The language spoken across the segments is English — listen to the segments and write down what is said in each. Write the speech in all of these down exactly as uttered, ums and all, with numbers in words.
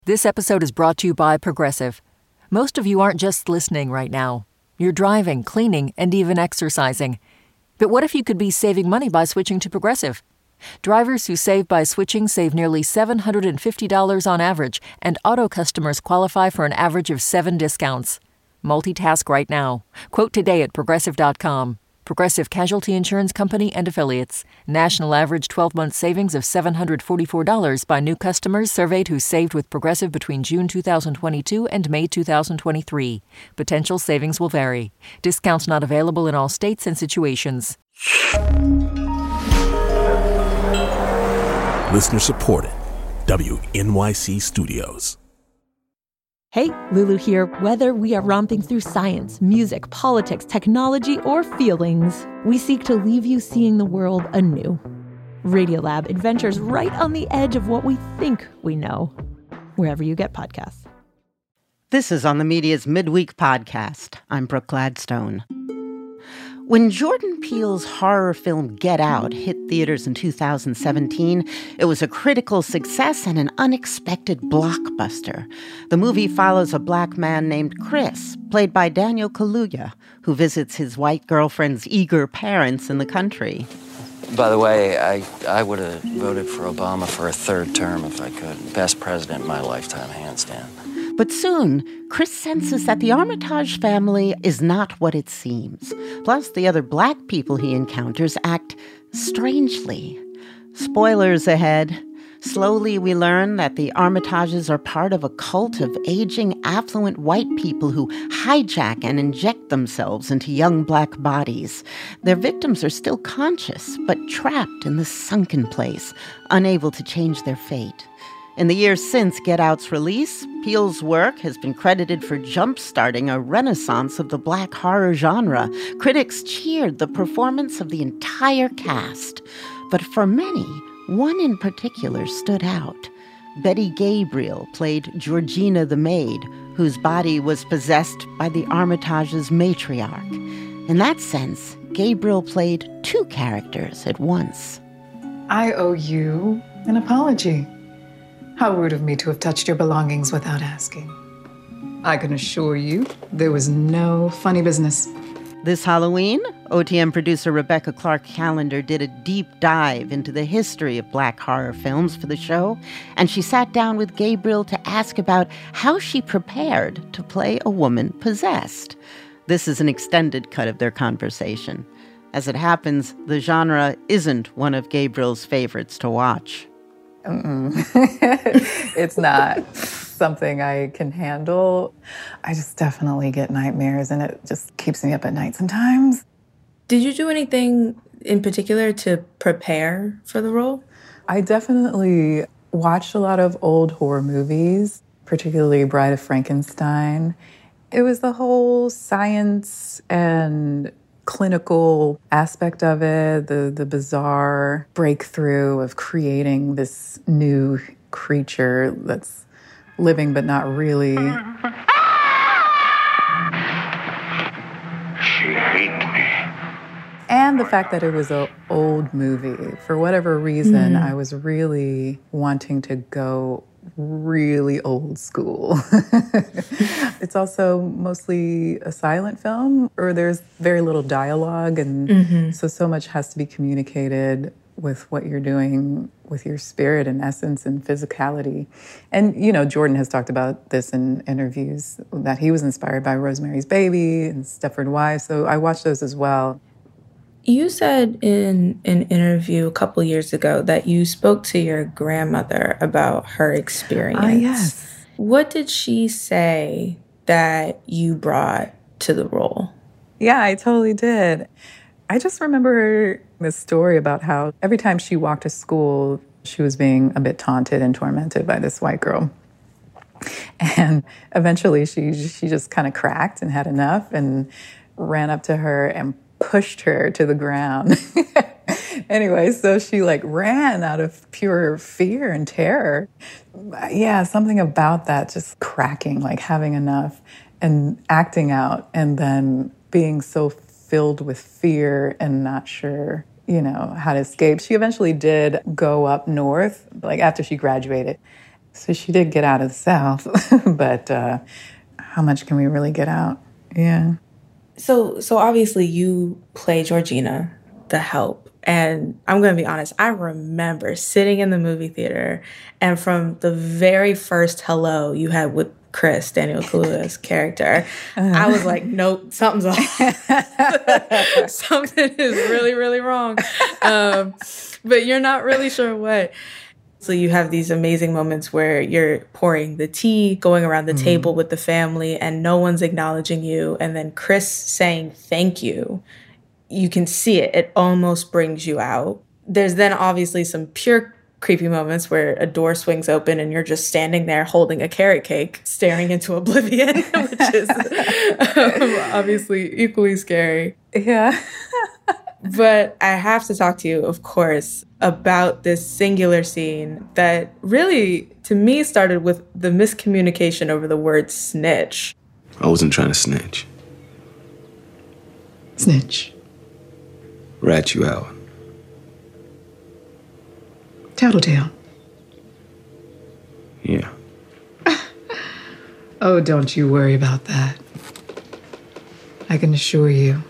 This episode is brought to you by Progressive. Most of you aren't just listening right now. You're driving, cleaning, and even exercising. But what if you could be saving money by switching to Progressive? Drivers who save by switching save nearly seven hundred fifty dollars on average, and auto customers qualify for an average of seven discounts. Multitask right now. Quote today at Progressive dot com. Progressive Casualty Insurance Company and Affiliates. National average twelve-month savings of seven hundred forty-four dollars by new customers surveyed who saved with Progressive between June two thousand twenty-two and May two thousand twenty-three. Potential savings will vary. Discounts not available in all states and situations. Listener supported. W N Y C Studios. Hey, Lulu here. Whether we are romping through science, music, politics, technology, or feelings, we seek to leave you seeing the world anew. Radiolab adventures right on the edge of what we think we know, wherever you get podcasts. This is On the Media's Midweek Podcast. I'm Brooke Gladstone. When Jordan Peele's horror film Get Out hit theaters in two thousand seventeen, it was a critical success and an unexpected blockbuster. The movie follows a black man named Chris, played by Daniel Kaluuya, who visits his white girlfriend's eager parents in the country. By the way, I, I would have voted for Obama for a third term if I could. Best president in my lifetime, hands down. But soon, Chris senses that the Armitage family is not what it seems. Plus, the other black people he encounters act strangely. Spoilers ahead. Slowly, we learn that the Armitages are part of a cult of aging, affluent white people who hijack and inject themselves into young black bodies. Their victims are still conscious, but trapped in this sunken place, unable to change their fate. In the years since Get Out's release, Peele's work has been credited for jump-starting a renaissance of the black horror genre. Critics cheered the performance of the entire cast. But for many, one in particular stood out. Betty Gabriel played Georgina the maid, whose body was possessed by the Armitage's matriarch. In that sense, Gabriel played two characters at once. I owe you an apology. How rude of me to have touched your belongings without asking. I can assure you there was no funny business. This Halloween, O T M producer Rebecca Clark Callender did a deep dive into the history of black horror films for the show, and she sat down with Gabriel to ask about how she prepared to play a woman possessed. This is an extended cut of their conversation. As it happens, the genre isn't one of Gabriel's favorites to watch. It's not something I can handle. I just definitely get nightmares, and it just keeps me up at night sometimes. Did you do anything in particular to prepare for the role? I definitely watched a lot of old horror movies, particularly Bride of Frankenstein. It was the whole science and clinical aspect of it, the, the bizarre breakthrough of creating this new creature that's living but not really. She hates me. And the fact that it was an old movie. For whatever reason, mm. I was really wanting to go really old school. It's also mostly a silent film, or there's very little dialogue, and mm-hmm. so so much has to be communicated with what you're doing with your spirit and essence and physicality. And, you know, Jordan has talked about this in interviews, that he was inspired by Rosemary's Baby and Stepford Wives, so I watched those as well. You said in an interview a couple years ago that you spoke to your grandmother about her experience. Ah, yes. What did she say that you brought to the role? Yeah, I totally did. I just remember this story about how every time she walked to school, she was being a bit taunted and tormented by this white girl. And eventually she she just kind of cracked and had enough and ran up to her and pushed her to the ground. Anyway, so she like ran out of pure fear and terror. Yeah, something about that, just cracking, like having enough and acting out, and then being so filled with fear and not sure, you know, how to escape. She eventually did go up north, like after she graduated. So she did get out of the South, but uh, how much can we really get out? Yeah. So, so obviously you play Georgina, the help. And I'm going to be honest, I remember sitting in the movie theater, and from the very first hello you had with Chris, Daniel Kaluuya's character, uh-huh. I was like, nope, something's off. Something is really, really wrong. Um, but you're not really sure what. So you have these amazing moments where you're pouring the tea, going around the mm-hmm. table with the family, and no one's acknowledging you. And then Chris saying thank you. You can see it. It almost brings you out. There's then obviously some pure creepy moments where a door swings open and you're just standing there holding a carrot cake, staring into oblivion, which is um, obviously equally scary. Yeah. But I have to talk to you, of course, about this singular scene that really, to me, started with the miscommunication over the word snitch. I wasn't trying to snitch. Snitch. Rat you out. Tattletale. Yeah. Oh, don't you worry about that. I can assure you,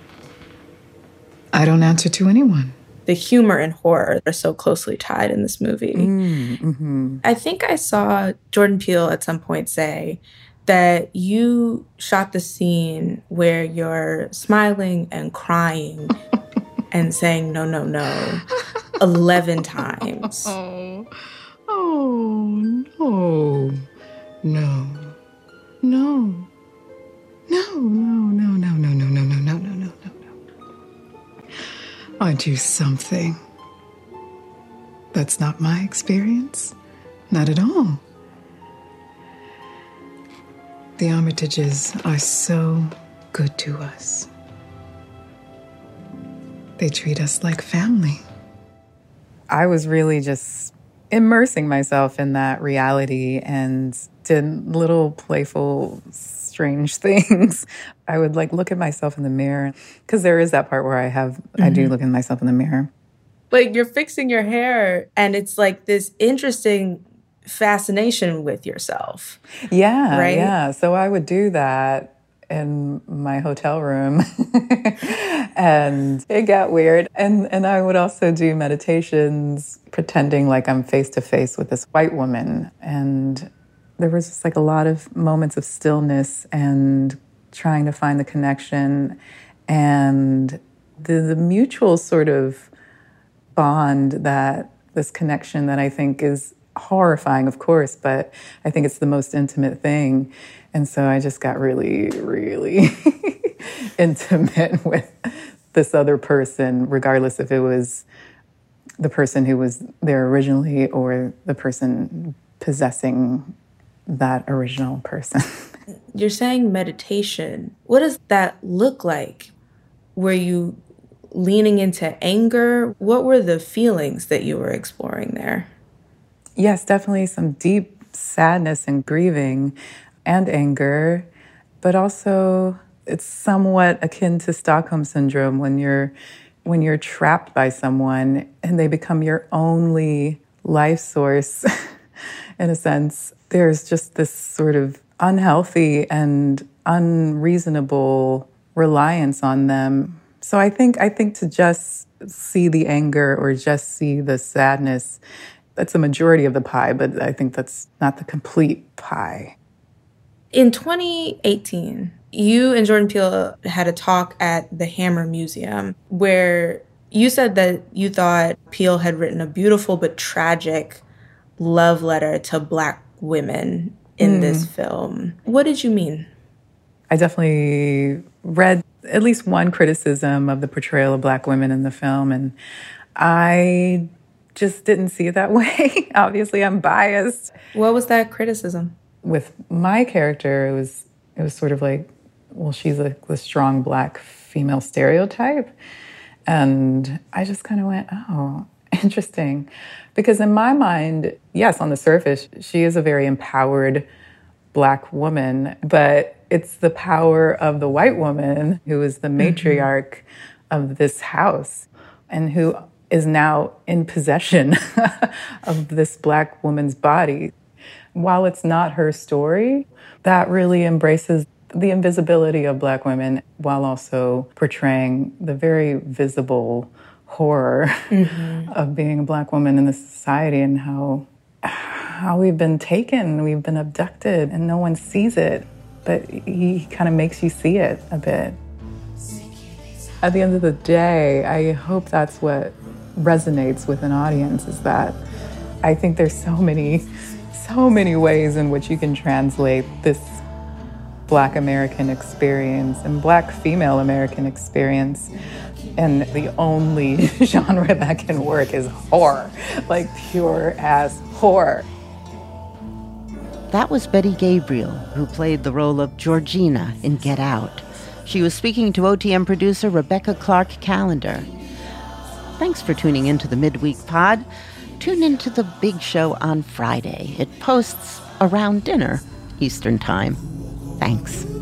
I don't answer to anyone. The humor and horror are so closely tied in this movie. Mm, mm-hmm. I think I saw Jordan Peele at some point say that you shot the scene where you're smiling and crying and saying no, no, no eleven times. Oh, oh, no, no, no, no, no, no, no, no, no, no, no, no, no, no, no. I do something. That's not my experience. Not at all. The Armitages are so good to us. They treat us like family. I was really just immersing myself in that reality and did little playful, strange things. I would like look at myself in the mirror, because there is that part where I have, mm-hmm. I do look at myself in the mirror. Like you're fixing your hair and it's like this interesting fascination with yourself. Yeah, right? Yeah. So I would do that in my hotel room and it got weird. And and I would also do meditations pretending like I'm face to face with this white woman. And there was just like a lot of moments of stillness and trying to find the connection and the, the mutual sort of bond that this connection that I think is horrifying, of course, but I think it's the most intimate thing. And so I just got really, really intimate with this other person, regardless if it was the person who was there originally or the person possessing that original person. You're saying meditation. What does that look like? Were you leaning into anger? What were the feelings that you were exploring there? Yes, definitely some deep sadness and grieving and anger, but also it's somewhat akin to Stockholm Syndrome when you're when you're trapped by someone and they become your only life source. In a sense, there's just this sort of unhealthy and unreasonable reliance on them. So I think I think to just see the anger or just see the sadness, that's a majority of the pie, but I think that's not the complete pie. In twenty eighteen, you and Jordan Peele had a talk at the Hammer Museum where you said that you thought Peele had written a beautiful but tragic love letter to Black women in mm. this film. What did you mean? I definitely read at least one criticism of the portrayal of Black women in the film, and I just didn't see it that way. Obviously, I'm biased. What was that criticism? With my character, it was it was sort of like, well, she's a, a strong Black female stereotype. And I just kind of went, oh, interesting. Because in my mind, yes, on the surface, she is a very empowered Black woman, but it's the power of the white woman who is the matriarch mm-hmm. of this house and who is now in possession of this Black woman's body. while it's not her story, that really embraces the invisibility of Black women while also portraying the very visible horror mm-hmm. of being a Black woman in this society and how how we've been taken, we've been abducted, and no one sees it. But he kind of makes you see it a bit. At the end of the day, I hope that's what resonates with an audience, is that I think there's so many, so many ways in which you can translate this Black American experience and Black female American experience. And the only genre that can work is horror, like pure ass horror. That was Betty Gabriel, who played the role of Georgina in Get Out. She was speaking to O T M producer Rebecca Clark Callender. Thanks for tuning into the Midweek Pod. Tune into the big show on Friday. It posts around dinner, Eastern Time. Thanks.